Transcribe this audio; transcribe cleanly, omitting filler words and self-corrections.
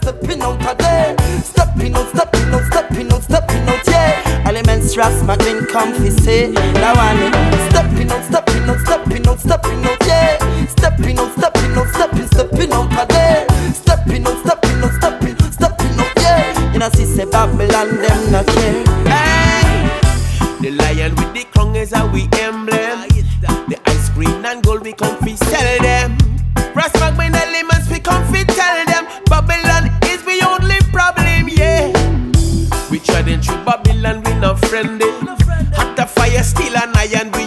stepping out of there. Stepping out, stepping out, stepping out, stepping out, yeah. Elements Ross McLean comfy say. Now I stepping out, stepping out, stepping out, stepping out, yeah. Stepping out, stepping out, stepping out of there. Stepping out, stepping out, stepping out, yeah. You know see say Babylon them not care. Hey, the lion with the crown is how we emblem. The ice cream and gold we come fi sell them. Ross McLean elements we come fi tell them. Babylon is the only problem, yeah. We treading through Babylon, we not friendly. Hot the fire, still an iron, we